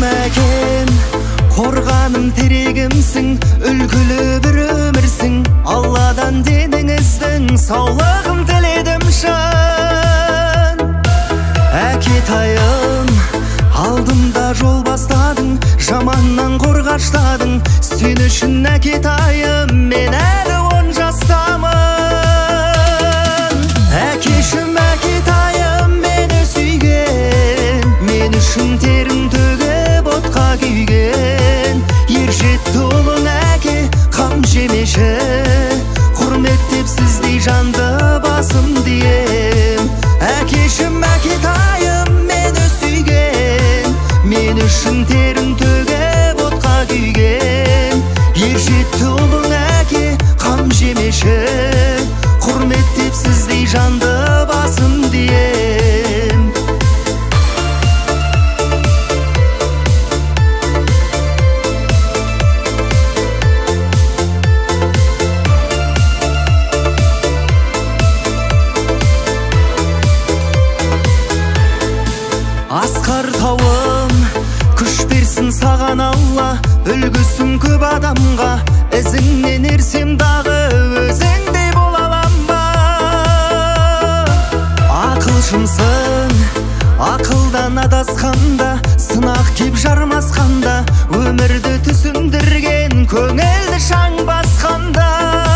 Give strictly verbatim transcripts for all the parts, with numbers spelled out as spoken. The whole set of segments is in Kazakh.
әкем, қорғаным терегімсің, үлгілі бір өмірсің. Алладан деніңіздің саулығын тіледім шын. Әкетайым, алдымда жол бастадың, жаманнан қорғаштадың. Сен үшін әкетайым, мен әлі он жастамын. Әкешім, әкетайым, мені сүйген, мен үшін терін төгіп отқа күйген. Ержетті ұлың әке, қам жемеші, құрметтеп сіздей жанды басым дием. Әкешім, әкетайым, мені сүйген, мен үшін терін төгіп отқа күйген. Ержетті ұлың әке, қам жемеші, құрметтеп сіздей жанды басым дием. Асқар тауым, күш берсін саған Алла, үлгісін көп адамға. Ізіңнен ерсем дағы, өзіңдей бола алам ба? Ақылшымсың, ақылдан адасқанда, сынақ кеп жармасқанда, өмірді түсіндірген көңілді шаң басқанда.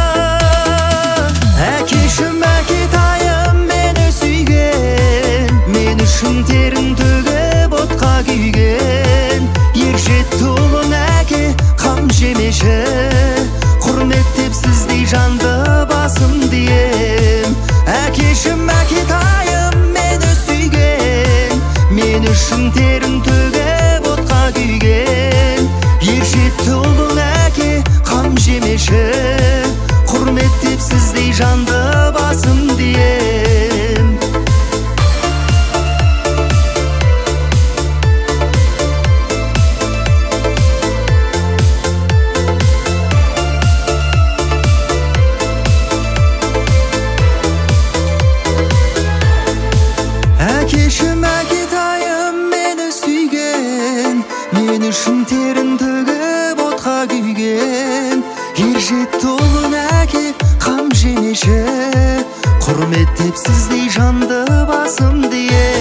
Әкешім, әкетайым, мені сүйген, мен үшін терін төгіп отқа күйген. Ержетті ұлың әке, қам жемеші, құрметтеп сіздей жанды басым дием. Әкешім, әкетайым, мені сүйген, мен үшін терін төгіп отқа күйген. Ержетті ұлың әке, қам жемеші, құрметтеп сіздей жанды басым дием. Әкешім, әкетайым, мені сүйген, мен үшін терін төгіп отқа күйген. Ержетті ұлың әке, қам жемеші, құрметтеп сіздей жанды басым дием.